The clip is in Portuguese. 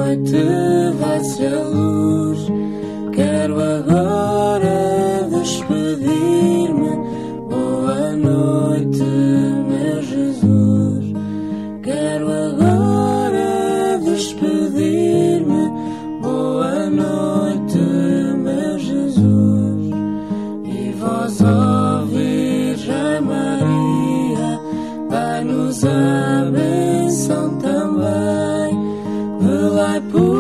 noite vai-se a luz. Quero agora despedir-me. Boa noite, meu Jesus. Quero agora despedir-me. Boa noite, meu Jesus. E vós, ó Virgem Maria, dai-nos a bênção também. Velai por